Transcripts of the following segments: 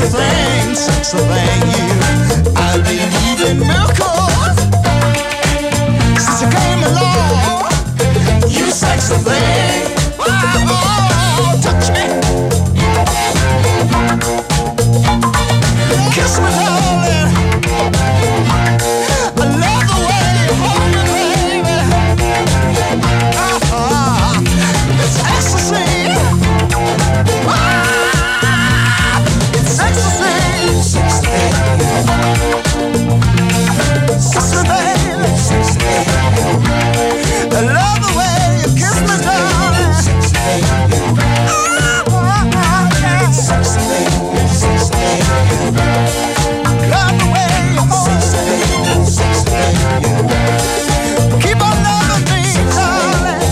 sexy thing, you. I believe in miracles. Since you came along, you sexy thing. Oh, touch me. Kiss me, darling. I love the way you hold me, baby. It's ecstasy. It's ecstasy. Sexy baby. I love the way you kiss me, darling. Love the way you hold me. Keep on loving me, darling.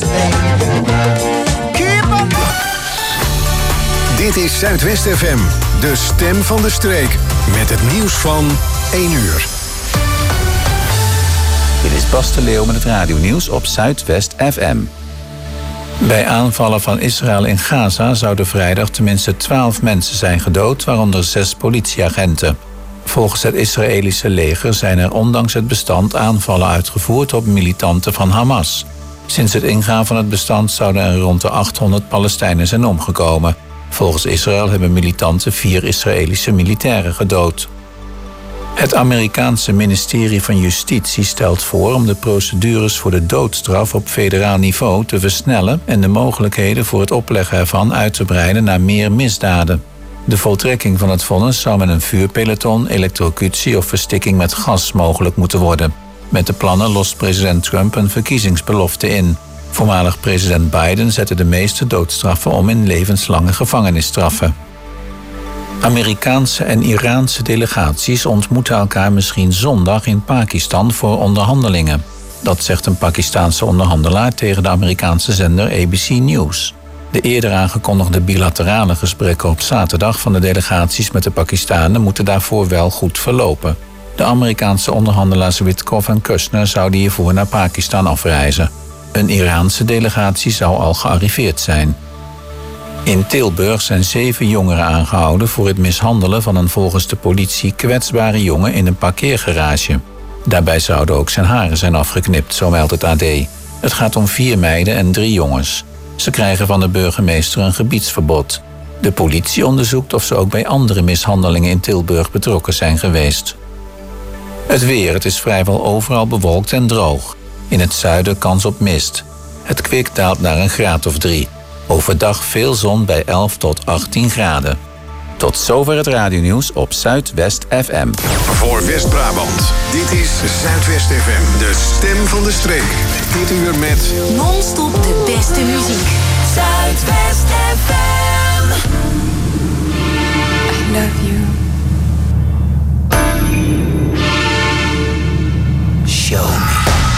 Keep on. Dit is Zuidwest FM, de stem van de streek. Met het nieuws van 1 uur. Dit is Bas de Leeuw met het radionieuws op Zuidwest FM. Bij aanvallen van Israël in Gaza zouden vrijdag tenminste 12 mensen zijn gedood, waaronder 6 politieagenten. Volgens het Israëlische leger zijn er ondanks het bestand aanvallen uitgevoerd op militanten van Hamas. Sinds het ingaan van het bestand zouden er rond de 800 Palestijnen zijn omgekomen. Volgens Israël hebben militanten 4 Israëlische militairen gedood. Het Amerikaanse ministerie van Justitie stelt voor om de procedures voor de doodstraf op federaal niveau te versnellen en de mogelijkheden voor het opleggen ervan uit te breiden naar meer misdaden. De voltrekking van het vonnis zou met een vuurpeloton, elektrocutie of verstikking met gas mogelijk moeten worden. Met de plannen lost president Trump een verkiezingsbelofte in. Voormalig president Biden zette de meeste doodstraffen om in levenslange gevangenisstraffen. Amerikaanse en Iraanse delegaties ontmoeten elkaar misschien zondag in Pakistan voor onderhandelingen. Dat zegt een Pakistaanse onderhandelaar tegen de Amerikaanse zender ABC News. De eerder aangekondigde bilaterale gesprekken op zaterdag van de delegaties met de Pakistanen moeten daarvoor wel goed verlopen. De Amerikaanse onderhandelaars Witkoff en Kushner zouden hiervoor naar Pakistan afreizen. Een Iraanse delegatie zou al gearriveerd zijn. In Tilburg zijn 7 jongeren aangehouden voor het mishandelen van een volgens de politie kwetsbare jongen in een parkeergarage. Daarbij zouden ook zijn haren zijn afgeknipt, zo meldt het AD. Het gaat om 4 meiden en 3 jongens. Ze krijgen van de burgemeester een gebiedsverbod. De politie onderzoekt of ze ook bij andere mishandelingen in Tilburg betrokken zijn geweest. Het weer, het is vrijwel overal bewolkt en droog. In het zuiden kans op mist. Het kwik daalt naar een graad of 3. Overdag veel zon bij 11 tot 18 graden. Tot zover het radionieuws op Zuidwest FM. Voor West-Brabant, dit is Zuidwest FM, de stem van de streek. Dit uur met non-stop de beste muziek. Zuidwest FM. I love you. Show me.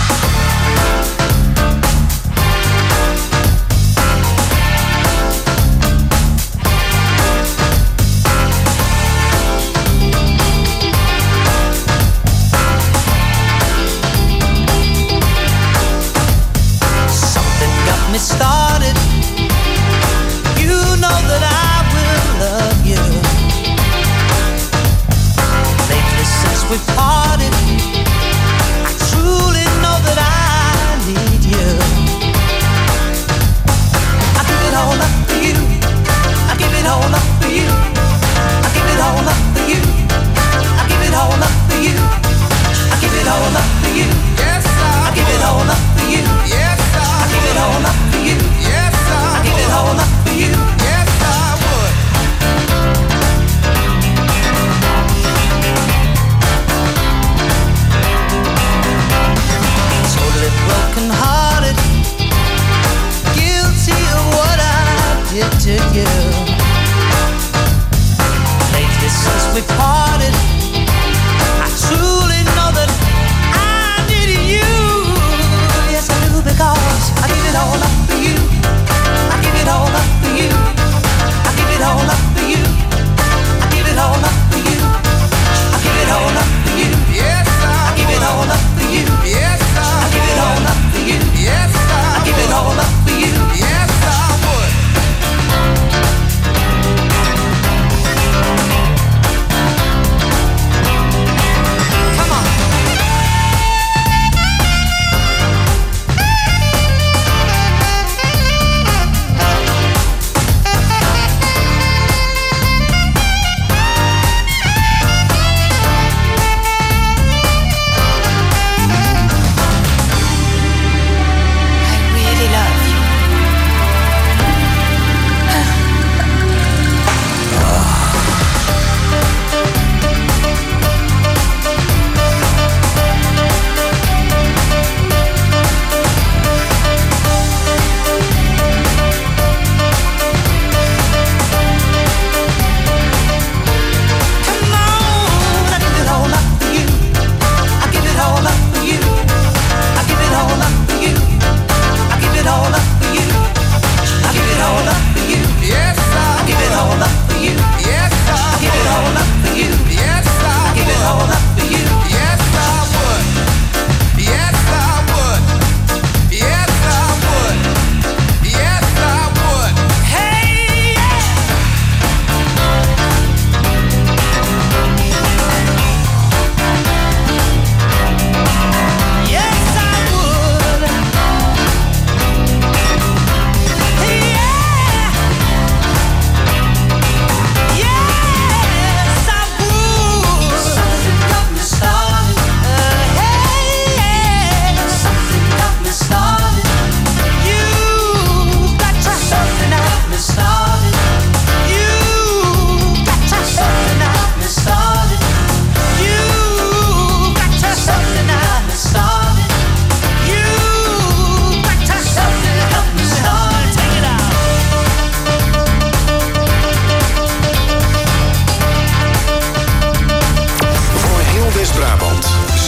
Started, you know that I will love you. Lately since we parted, I truly know that I need you. I give it all up for you. I give it all up for you. I give it all up for you. I give it all up for you. I give it all up for you. Yes, I give it all up for you. Yes, I give it all up for you. Yes, I give it all up for you. Yes, I would.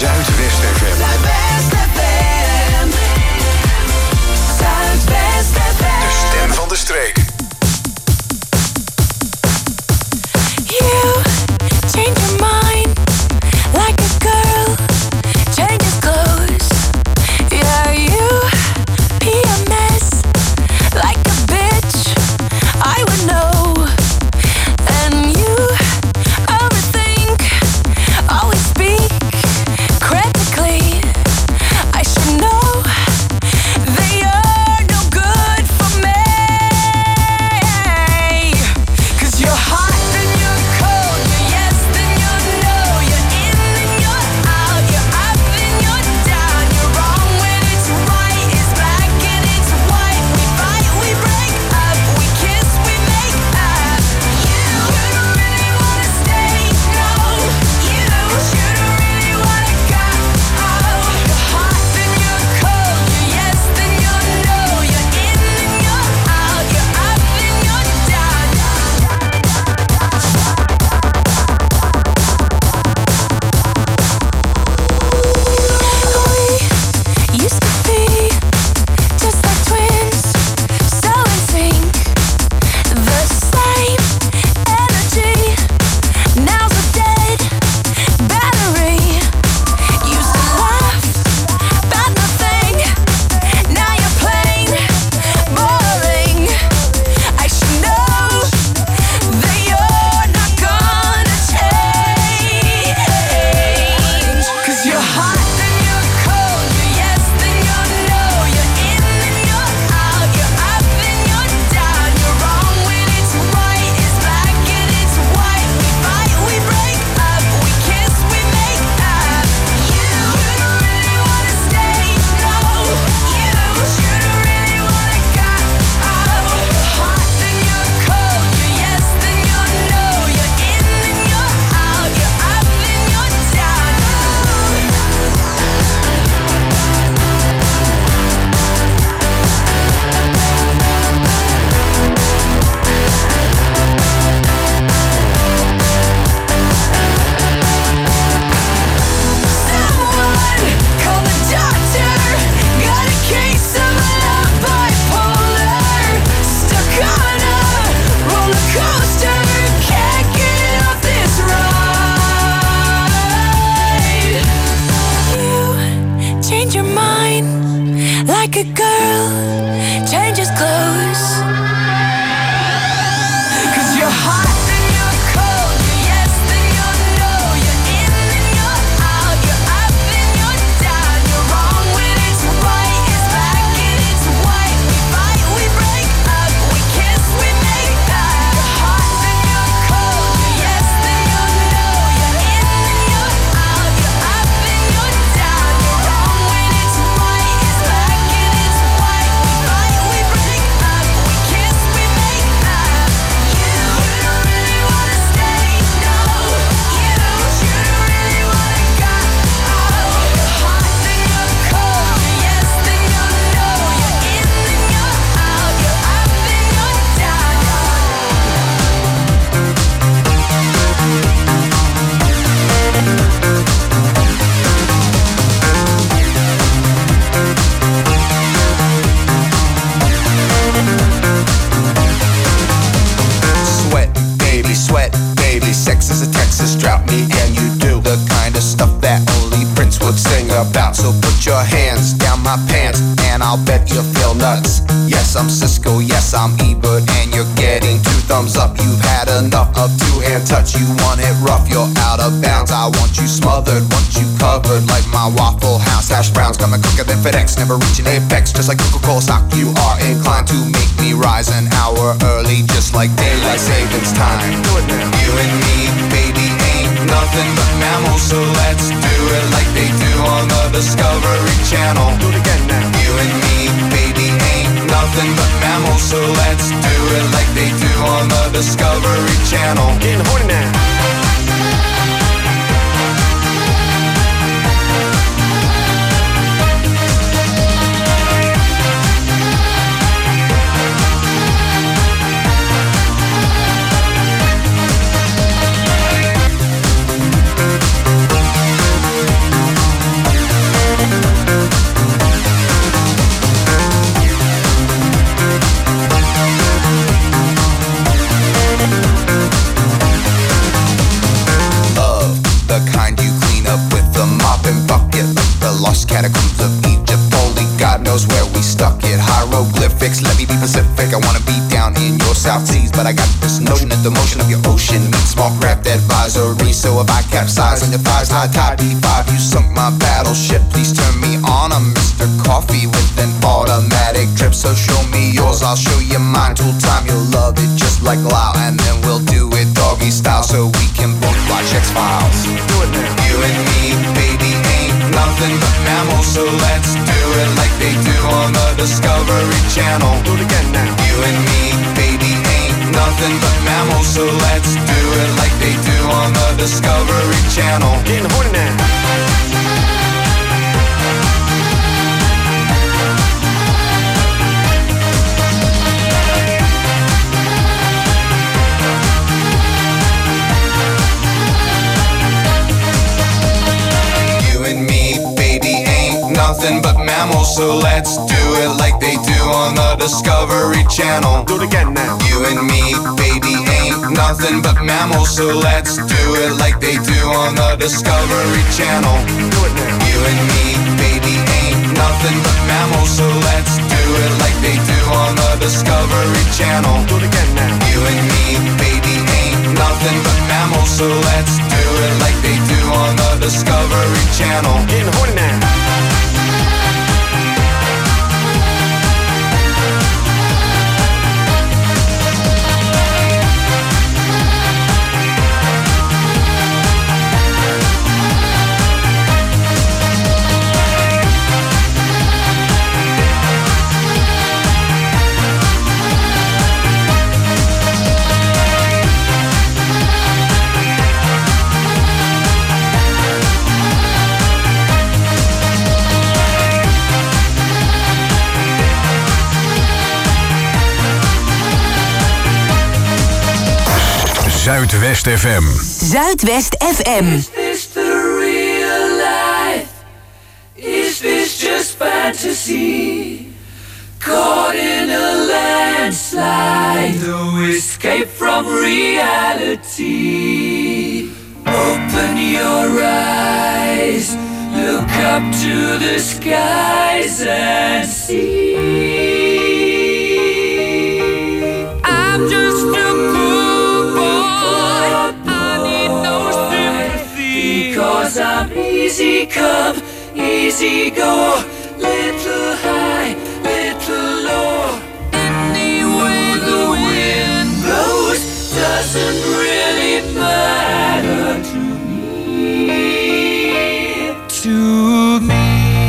Zuidwest FM. Zuidwest FM. Zuidwest FM. De stem van de streek. You change your mind like a girl changes clothes. Yeah, you PMS like a bitch. I would know. And you overthink, always speak critically. I should know that you're no good for me. 'Cause you're hot, then you're cold, you're yes, then you're no, you're in, then you're out, you're up, then you're down, you're wrong when it's right, it's black and it's white. We fight, we break up, we kiss, we make up. You don't really wanna stay, no. You don't really wanna go. You're hot, then you're cold, you're yes, then you're no, you're in, then you're out, you're up, then you're down. We used to be just like twins, so in sync, the same energy. Now's a dead battery. Used to laugh about nothing, now you're plain boring. I should know that you're not gonna change. 'Cause you're hot, then you're cold, you're yes, then you're no, you're in, then you're out, you're up, then you're down, you're wrong when it's right, it's black and it's white. We fight, we break up, we kiss, we make up. You don't really wanna stay, no. You don't really wanna go. You're hot, then you're cold, you're yes, then you're no, you're in, then you're out, you're up, then you're down. Someone call the doctor. Got a case of love bipolar. Stuck on a roller coaster. Can't get off this ride. You change your mind like a girl changes clothes. 'Cause you're hot, then you're cold, you're yes, then you're no, you're in, then you're out, you're up, then you're down, you're wrong when it's right, it's black and it's white. We fight, we break up, we kiss, we make up. You're hot, then you're cold, you're yes, then you're no, you're in, then you're out, you're up, then you're down, you're wrong when it's right, it's black and it's white. We fight, we break up, we kiss, we make up. You don't really wanna stay, no. You don't really wanna go. You're hot, then you're cold, you're yes, then you're no, you're in, then you're out, you're up, then you're down. Sweat, baby, sex is a Texas drought. Me and you do the kind of stuff that only Prince would sing about. So put your hands down my pants and I'll bet you feel nuts. Yes, I'm Cisco, yes, I'm Ebert, and you're getting 2 thumbs up. You've had enough of 2-hand touch. You want it rough, you're out of bounds. I want you smothered, want you covered like my Waffle House hash browns. Coming quicker than FedEx, never reaching apex. Just like Coca-Cola stock, you are inclined to make me rise an hour early, just like daylight savings time. You and me, baby, ain't nothing but mammals, so let's do it like they do on the Discovery Channel. Do it again now. You and me, baby, ain't nothing but mammals, so let's do it like they do on the Discovery Channel. Getting horny now. catacombs of Egypt. Only God knows where we stuck it. Hieroglyphics, let me be Pacific. I wanna be down in your South Seas, but I got this notion that the motion of your ocean meets small craft advisory. So if I capsize on your thighs, high tide D5, you sunk my battleship. Please turn me on. I'm Mr. Coffee with an automatic drip. So show me yours, I'll show you mine. Tool time, you'll love it just like Lau, and then we'll do it doggy style so we can both watch X-Files. Do it now. You and me, baby, ain't nothing but mammals, so let's do it like they do on the Discovery Channel. Do it again now. You and me, baby, ain't nothing but mammals, so let's do it like they do on the Discovery Channel. Getting horny now. Nothing but mammals, so let's do it like they do on the Discovery Channel. Do it again now. You and me, baby, ain't nothing but mammals, so let's do it like they do on the Discovery Channel. Do it now. You and me, baby, ain't nothing but mammals, so let's do it like they do on the Discovery Channel. Do it again now. You and me, baby, ain't nothing but mammals, so let's do it like they do on the Discovery Channel. Getting horny now. Zuidwest FM. Zuidwest FM. Is this the real life? Is this just fantasy? Caught in a landslide, no escape from reality. Open your eyes, look up to the skies and see. I'm just a because I'm easy come, easy go, little high, little low. Any way the wind blows doesn't really matter to me. To me.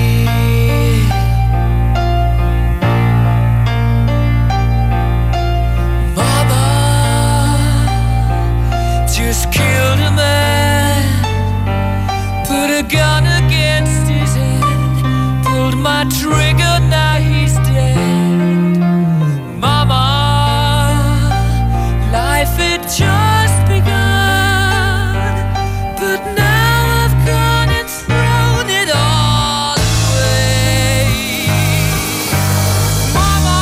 Mama just killed a man, put a gun against his head, pulled my trigger, now he's dead. Mama, life had just begun, but now I've gone and thrown it all away. Mama,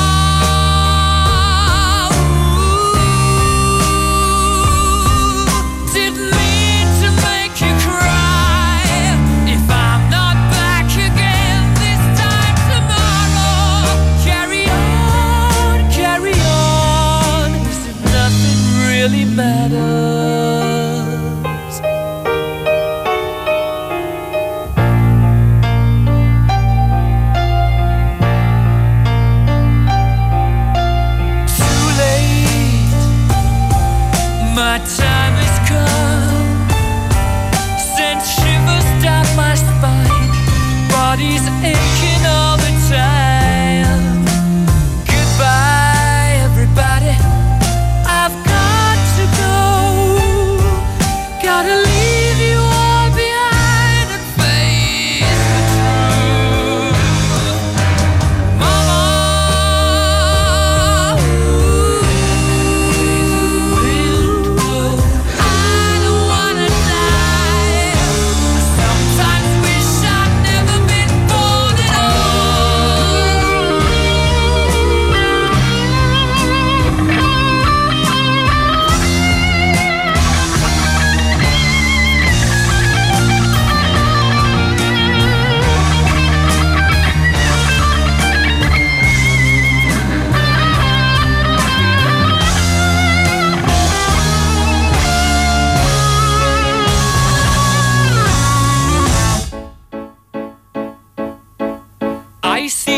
ooh, didn't mean to make you cry. If I'm not back again this time tomorrow,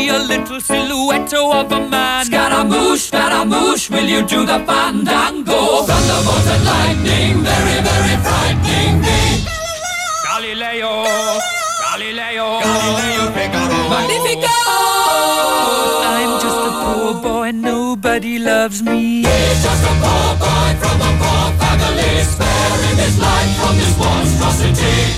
me a little silhouette of a man. Scaramouche, will you do the fandango? Thunderbolt and lightning, very, very frightening me. Galileo, Figaro, Magnifico. I'm just a poor boy, nobody loves me. He's just a poor boy from a poor family, sparing his life from this monstrosity.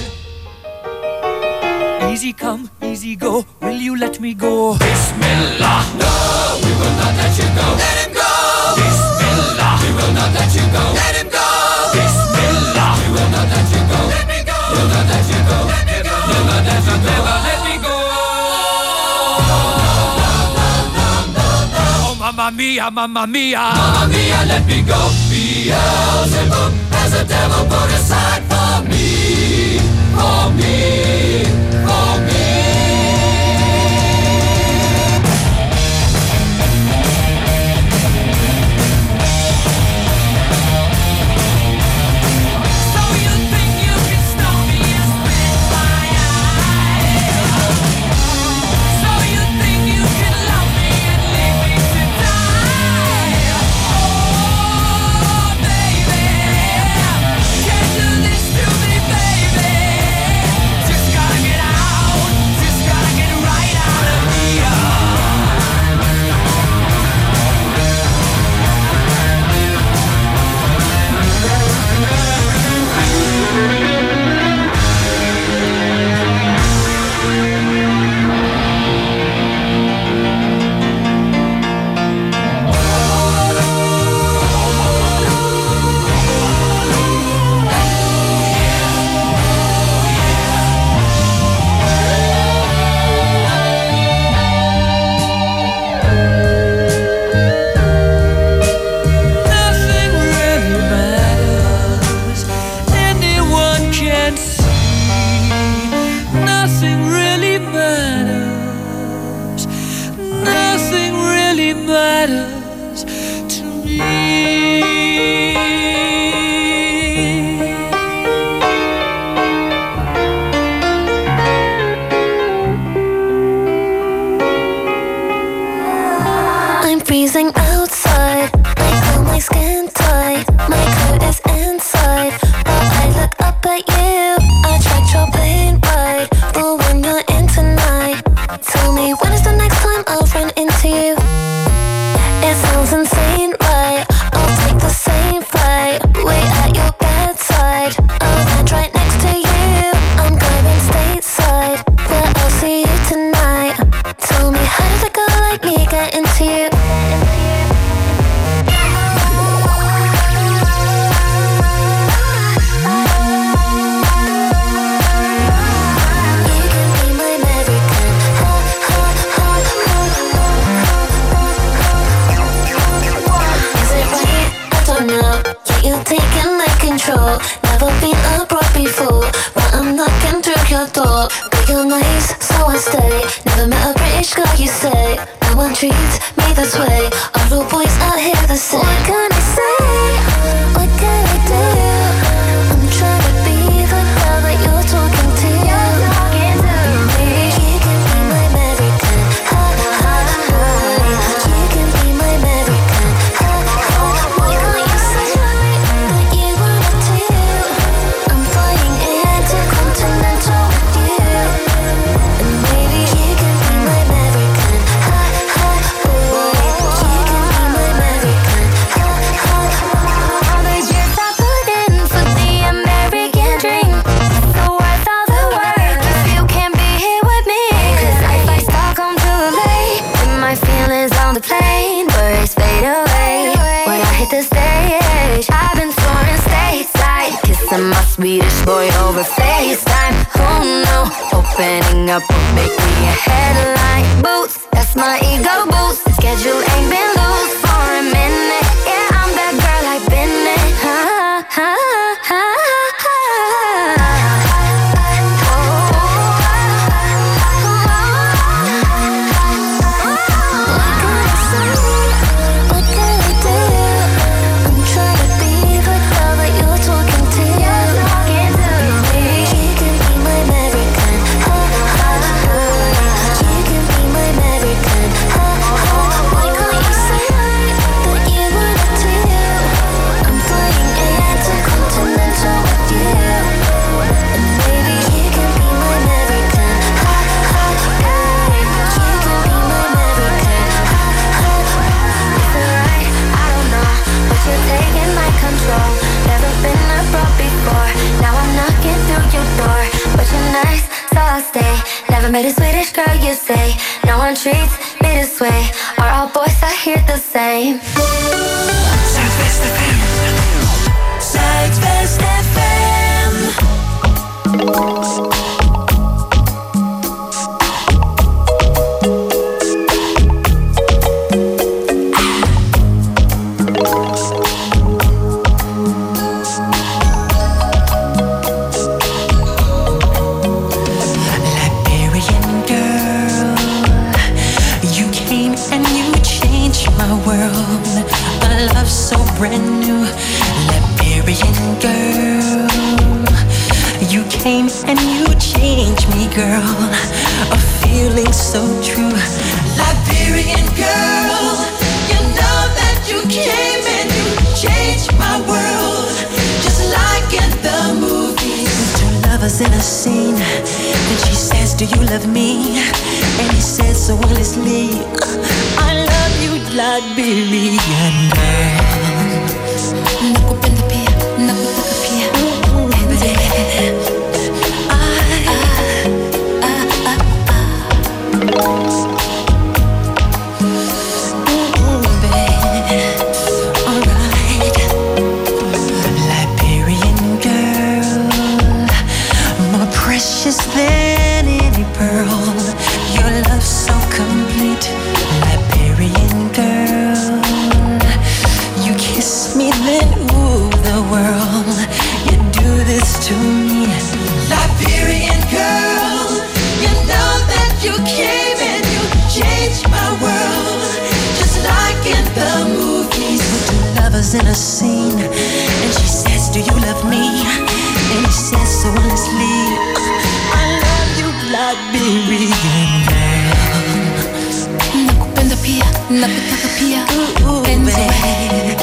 Easy come, easy go, will you let me go? Bismillah, no, we will not let you go. Let him go. Bismillah, we will not let you go. Let him go. Bismillah, we will not let you go. Let me go. We'll not let you go. Let me go. We'll not let you go. Never let me go. Oh, mamma mia, mamma mia. Mamma mia, let me go. Beelzebub has a devil put aside for me. For me. For me. American. stay. Never met a Swedish girl, you say. No one treats me this way. Are all boys out here the same? Zuidwest FM. Zuidwest FM. Brand new Liberian girl. You came and you changed me, girl. A feeling so true. Liberian girl, you know that you came and you changed my world, just like in the movies. Two lovers in a scene, and she says, do you love me? And he says so honestly, I love you, Liberian girl. Nakupenda pia, nakutaka pia. Alright. Liberian girl, more precious than any pearl. Your love's so complete. Liberian girl, you kiss me then ooh the world. You do this to me. Liberian girl, you know that you came and you changed my world, just like in the movies. Two lovers in a scene, and she says, do you love me? And he says so honestly, I love you, Liberian girl. Nakupenda pia, nakutaka pia. Ooh, babe.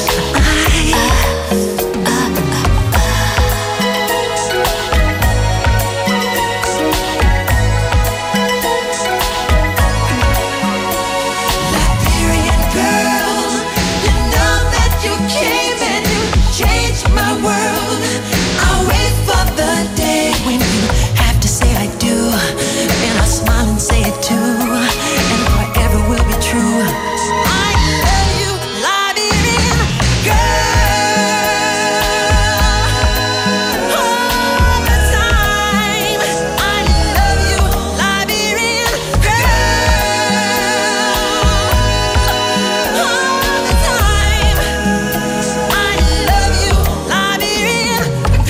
Liberian girl, you know that you came and you changed my world. I'll wait for the day When you have to say I do, and I smile and say it too, and forever will be true. I love you, Liberian girl. All the time, I love you, Liberian girl. All the time, I love you, Liberian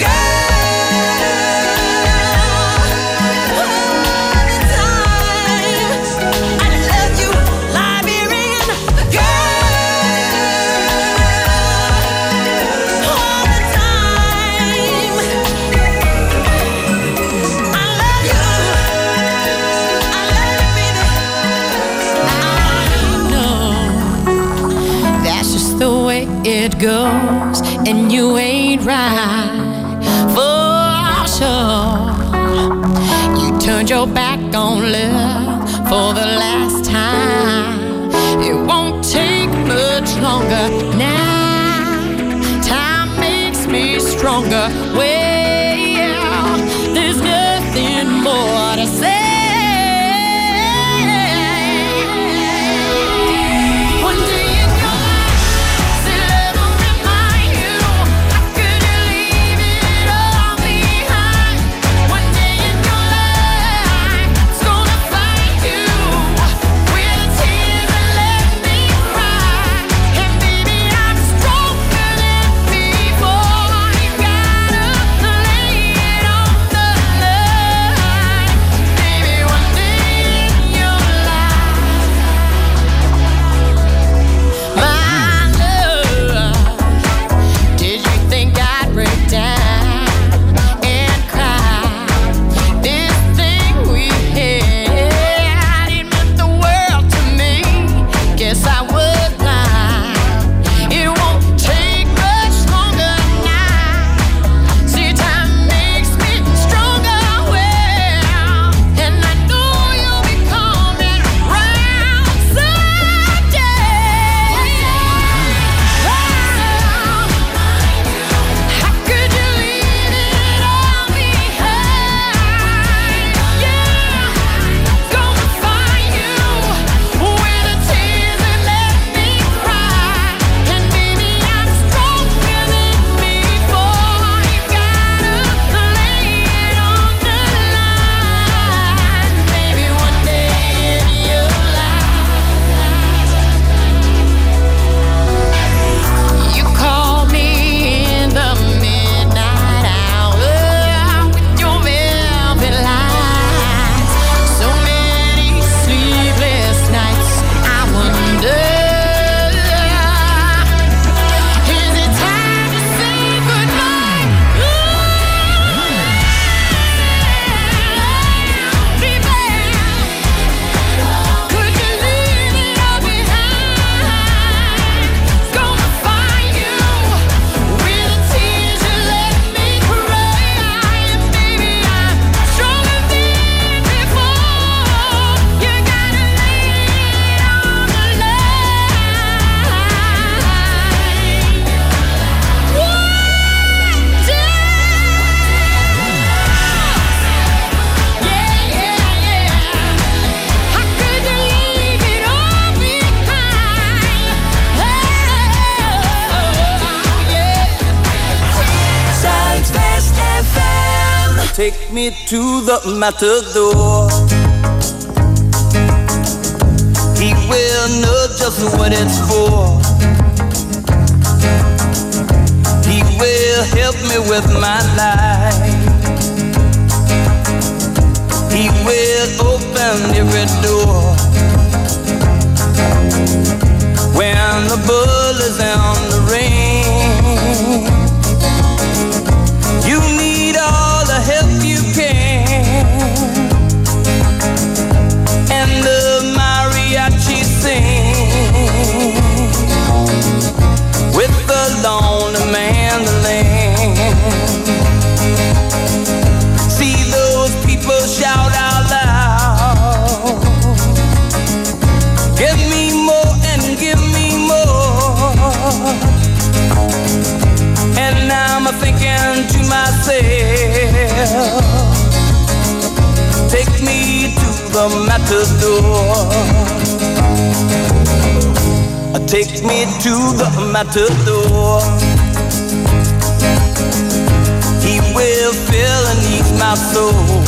It goes, and you ain't right for sure. You turned your back on love for the last time. It won't take much longer now. Time makes me stronger. Well, there's nothing more to say. me to the matador. He will know just what it's for. He will help me with my life. He will open every door. When the bull is on the ring, you need all the help you can. And the mariachi sing with the lonely mandolin. See those people shout out loud, give me more and give me more. And I'm thinking to myself, take me to the matador. Take me to the matador. He will fill and ease my soul.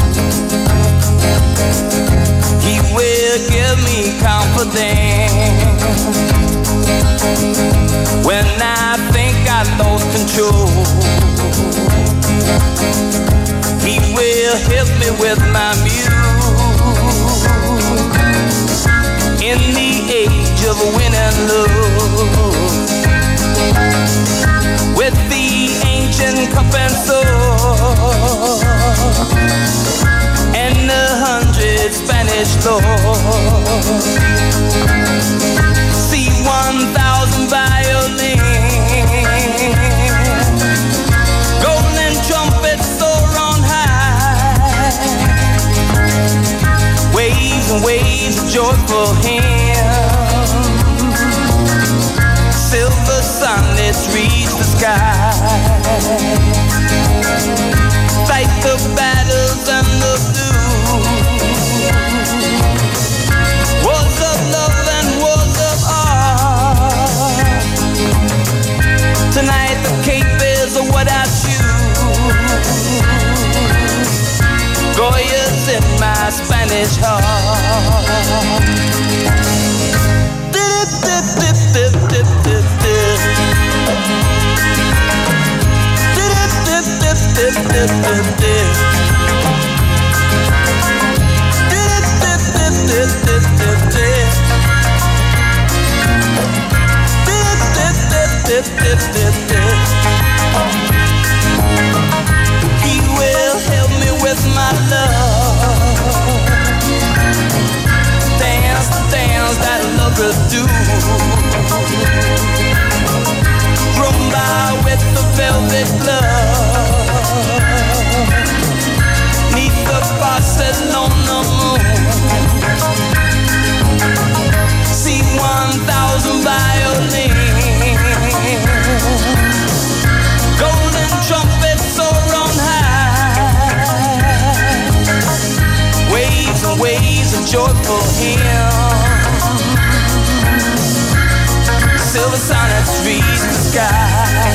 He will give me confidence when I think I lost control. He will help me with my muse in the age of win and lose, with the ancient cup and sword and 100 Spanish lords. See 1,000 violins, golden trumpets soar on high, waves and waves of joyful hymns, silver sunlets reach the sky, fight the battles and the blues, wars of love and wars of art. Tonight the cape is what I choose, Goya's in my Spanish heart. He will help me with my love. Dance the dance that lovers do. Rumba with the velvet glove, neath the Barcelona moon. See 1,000 violins, golden trumpets soar on high, waves and waves of joyful hymns, silver sonnets reach the sky.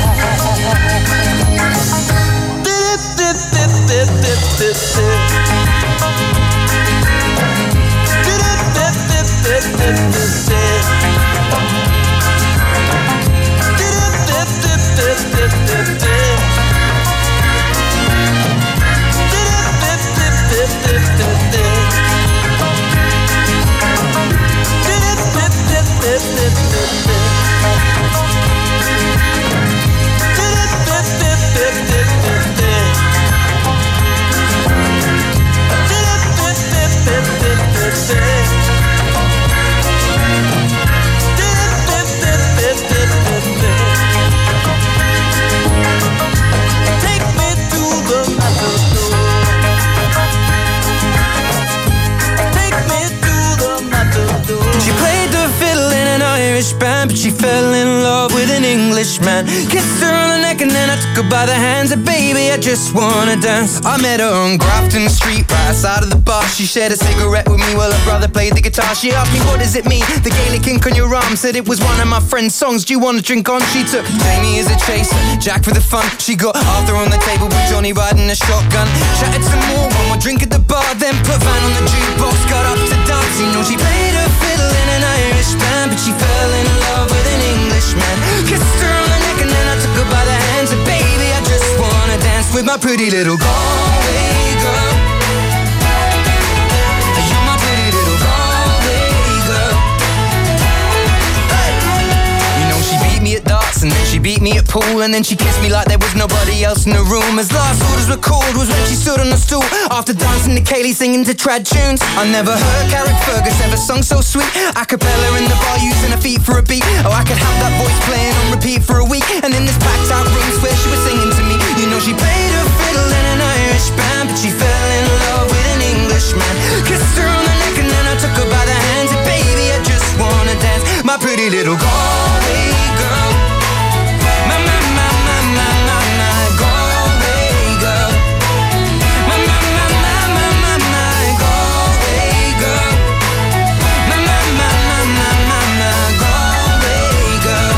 Band, but she fell in love with an Englishman. Kissed her on the neck and then I took her by the hands. And baby, I just wanna dance. I met her on Grafton Street, right outside of the bar. She shared a cigarette with me while her brother played the guitar. She asked me, what does it mean? The Gaelic ink on your arm. Said it was one of my friend's songs. Do you want to drink on? She took Jamie as a chaser, Jack for the fun. She got Arthur on the table with Johnny riding a shotgun. Chatted some more, one more drink at the bar, then put Van on the jukebox. Got up to dance, you know she played her fiddle in an Irish band, but she fell in love with an Englishman. Kissed her on the neck and then I took her by the hands. And baby, I just wanna dance with my pretty little Galway girl. You're my pretty little Galway girl. Hey. You know she beat me at darts and then she beat me at pool, and then she kissed me like there was nobody else in the room. As last orders were called was when she stood on the stool after dancing to Kaylee singing to trad tunes. I never heard Carrick Fergus ever sung so sweet. A cappella in the bar using her feet for a beat. Oh, I could have that voice playing on repeat for a week. And in this packed out room where she was singing to me. You know she played her fiddle in an Irish band, but she fell in love with an Englishman. Kissed her on the neck and then I took her by the hands. And baby, I just wanna dance, my pretty little Galway girl. My Galway girl. My Galway girl. My Galway girl.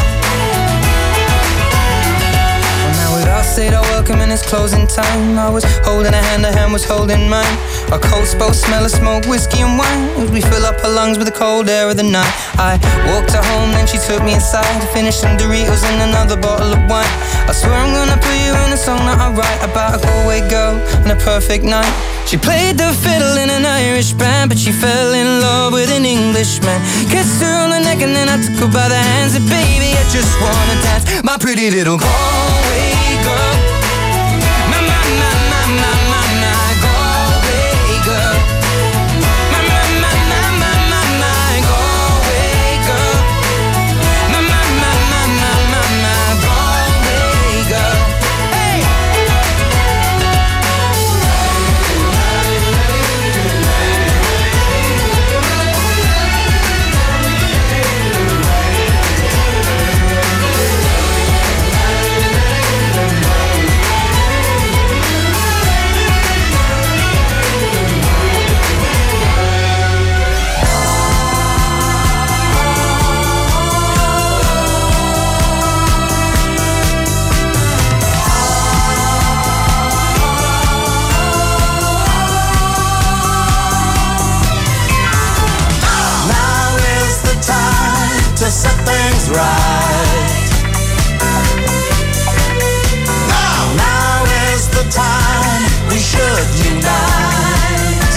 Well, now we'd all said our welcome and it's closing time. I was holding her hand was holding mine. Our coats both smell of smoke, whiskey and wine, as we fill up her lungs with the cold air of the night. I walked her home, then she took me inside to finish some Doritos and another bottle of wine. I swear I'm gonna put you in a song that I write about a Galway girl and a perfect night. She played the fiddle in an Irish band, but she fell in love with an Englishman. Kissed her on the neck and then I took her by the hands. And baby, I just wanna dance, my pretty little Galway girl. My Galway girl. My Galway girl. My Galway girl. Hey! To set things right. Now is the time we should unite.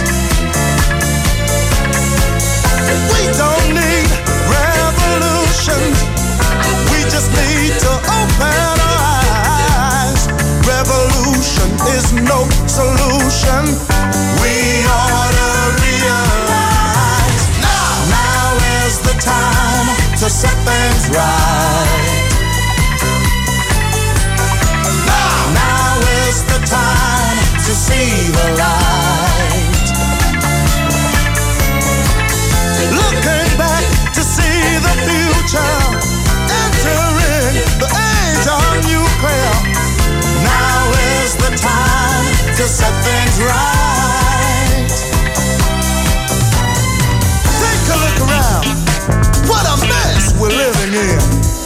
We don't need revolution, we just need to open our eyes. Revolution is no solution, we ought to realize. Now is the time to set things right. Now is the time to see the light. Looking back to see the future, entering the age of nuclear. Now is the time to set things right. Take a look around. What a mess we're living in.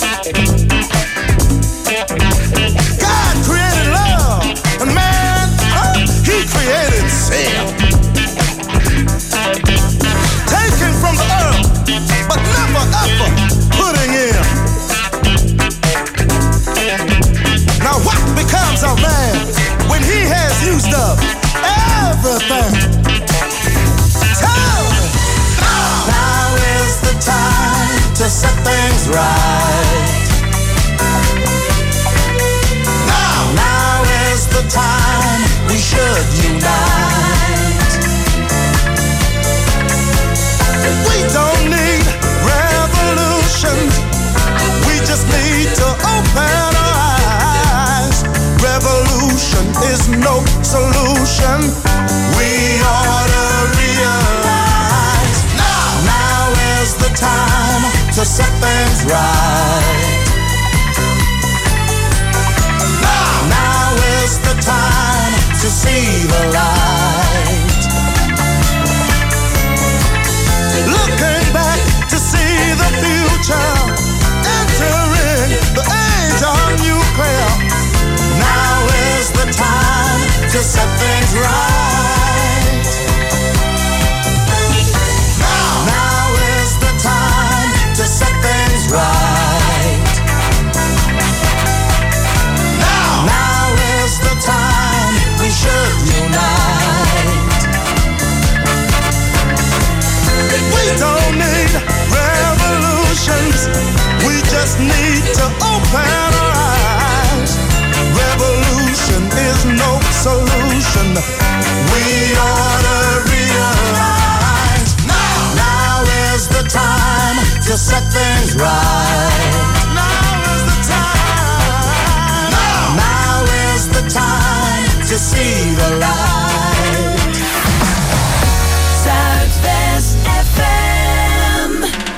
God created love, and man, he created sin. Taken from the earth, but never ever putting in. Now what becomes of man when he has used up everything? Tell me. Now is the time to set things right. Now is the time we should unite. We don't need revolution, we just need to open our eyes. Revolution is no solution, we ought to realize. Now is the time to set things right. to set things right. Now is the time to set things right. Now is the time we should unite. We don't need revolutions, we just need to open our eyes. Revolution is no solution, we ought to realize. Now is the time to set things right. Now is the time. Now is the time to see the light. Zuidwest FM.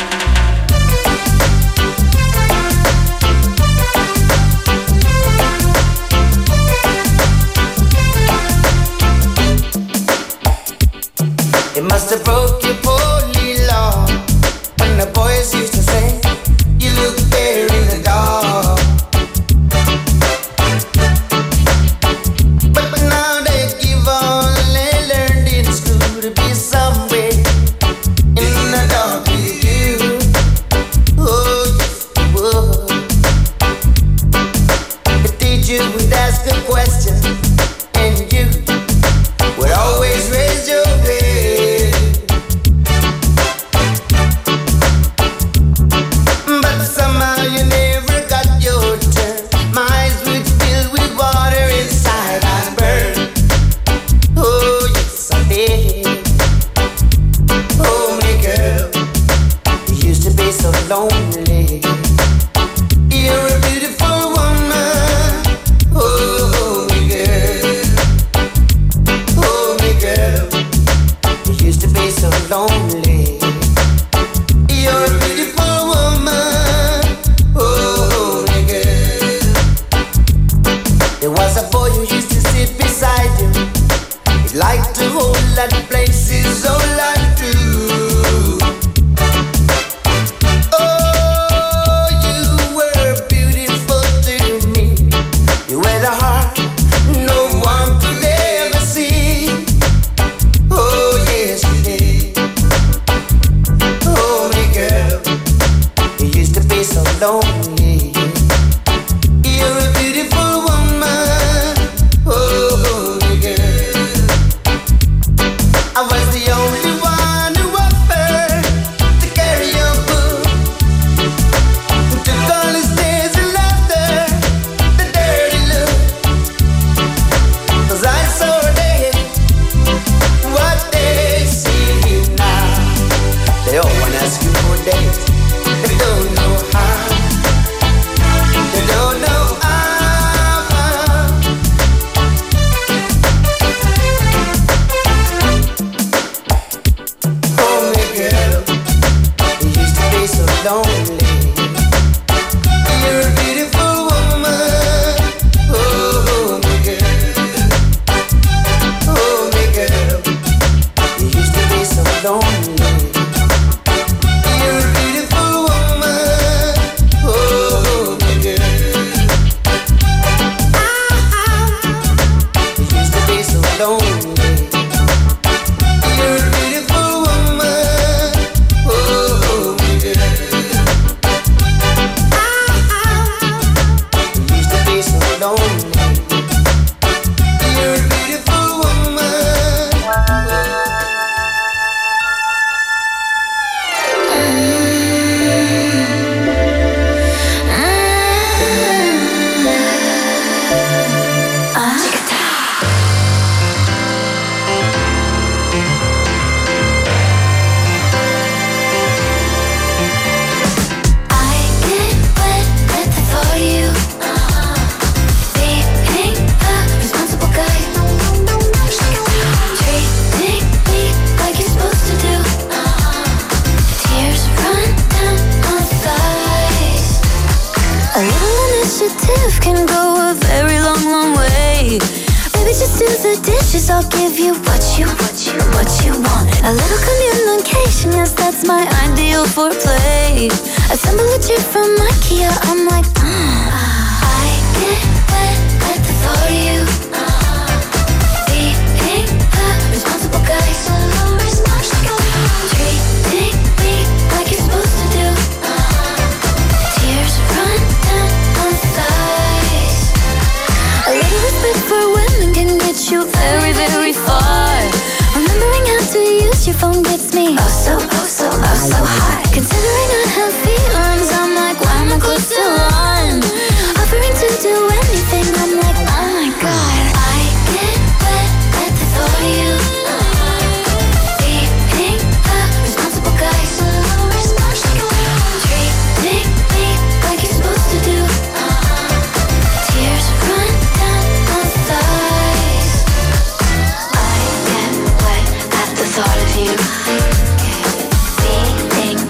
It must have broke your poorly law when the boys used to say you look fair in the dark. But now they give all they learned in school to be somewhere in the dark with you. Oh yes, they would. The teacher would ask a question and you would always raise your head. But somehow you never got your turn. My eyes would fill with water inside I'd burn. Oh yes I did. Oh my girl, you used to be so lonely. You're a beautiful woman. Oh my girl. Oh my girl, you used to be so lonely. You're a beautiful woman. Oh my girl. There was a boy who used to sit beside you. He liked to hold that places all I do. Oh, you were beautiful to me. You had a heart no one could ever see. Oh yes you did. Oh my girl, you used to be so lonely. You're a beautiful woman. Oh my girl, I was the only one who offered to carry your book, to all his tears and laughter, the dirty look. 'Cause I saw they what they see now. They all wanna ask you for dates. They don't know how. They don't know how. Oh my girl, you used to be so lonely. You're a beautiful woman. Oh my girl. Oh my girl, you used to be so lonely. You're a beautiful woman. Oh my girl. You used to be so lonely. You're a beautiful woman. Oh my girl. You used to be so lonely. You're a beautiful woman. I'll give you what you want. A little communication, yes, that's my ideal foreplay. Assemble a chip from IKEA, I'm like, I get wet the thought of you. your phone gets me oh so hot. Considering I have feelings, I'm like, why am I close to one? Offering to do anything, I'm like, oh my god. I get wet at the thought of you. Being a responsible guy, so treating me like you're supposed to do. Tears run down my thighs. I get wet at the thought of you. Feeling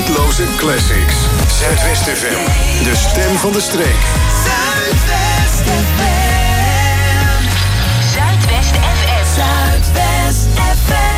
tijdloze classics. Zuidwest FM, de stem van de streek. Zuidwest FM. Zuidwest FM. Zuidwest FM.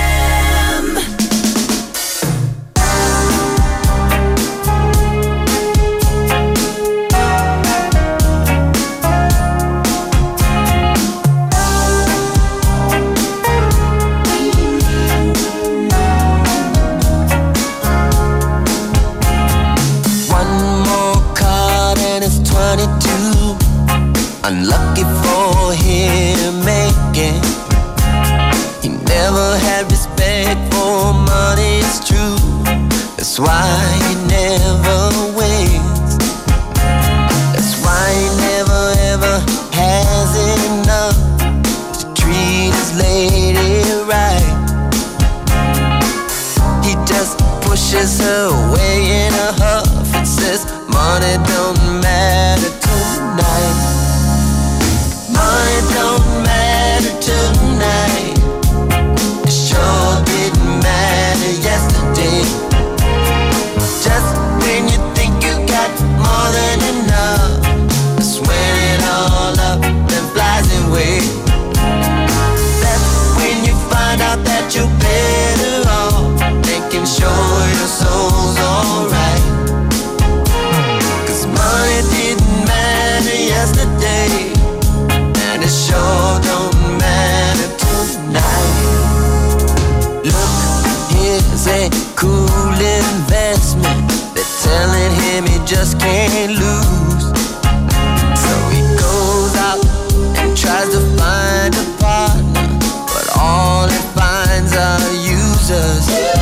Unlucky for him, making. He never had respect for money, it's true. That's why he never wins. That's why he never ever has enough to treat his lady right. He just pushes her away in a huff and says, money don't matter tonight. Money don't matter tonight. It sure didn't matter yesterday. Just when you think you got more than enough, that's when it all up and flies away. That's when you find out that you're better off making sure your soul's alright. 'Cause money didn't matter yesterday, and it sure don't matter tonight. Look, here's a cool investment. They're telling him he just can't lose. So he goes out and tries to find a partner, but all he finds are users.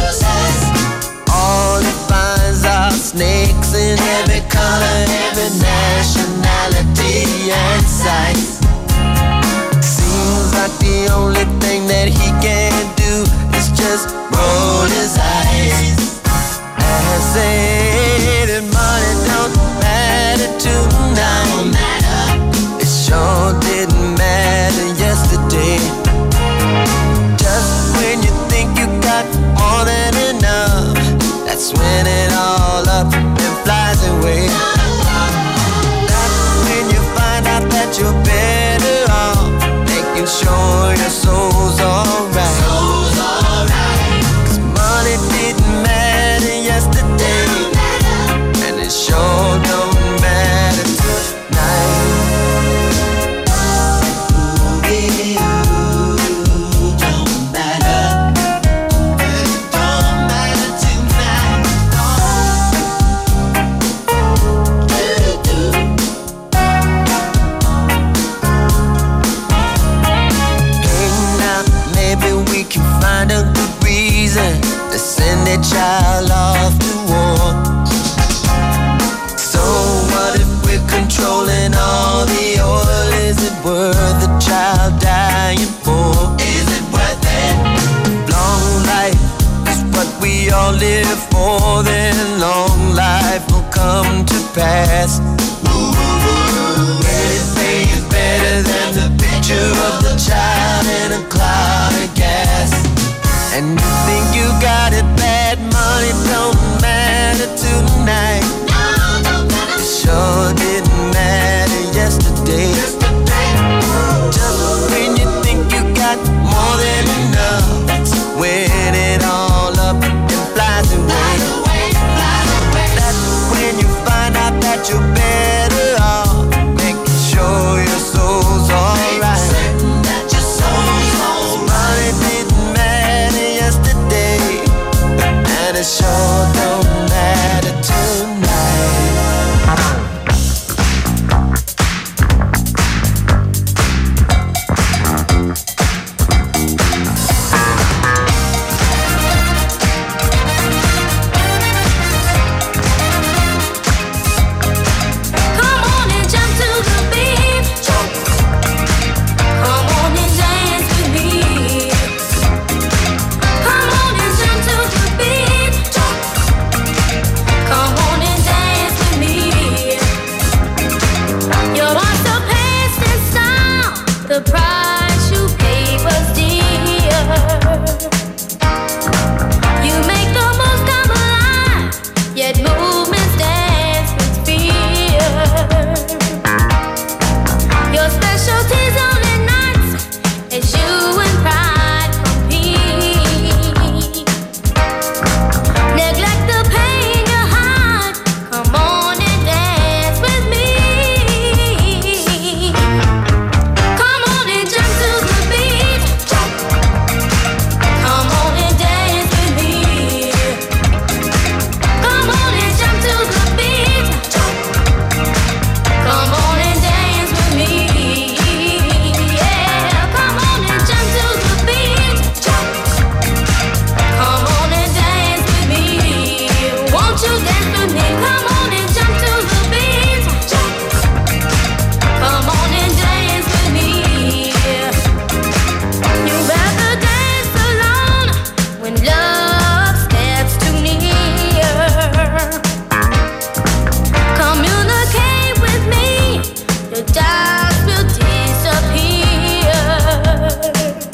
All he finds are snakes in every color, every nationality and size. Seems like the only thing that he can do is just roll his eyes and say that money don't matter tonight. It sure didn't matter yesterday. Just when you think you got more than enough, that's when it all up and flies away. That's when you find out that you're better off making sure your soul's alright. 'Cause money didn't matter yesterday, and it sure don't matter tonight. Don't matter. It don't matter tonight. Hey, now maybe we can find a good reason to send a child off to war. So what if we're controlling all the oil? Is it worth the child dying for? Is it worth it? Long life is what we all live for, then long life will come to pass. Anything is better than the picture of the child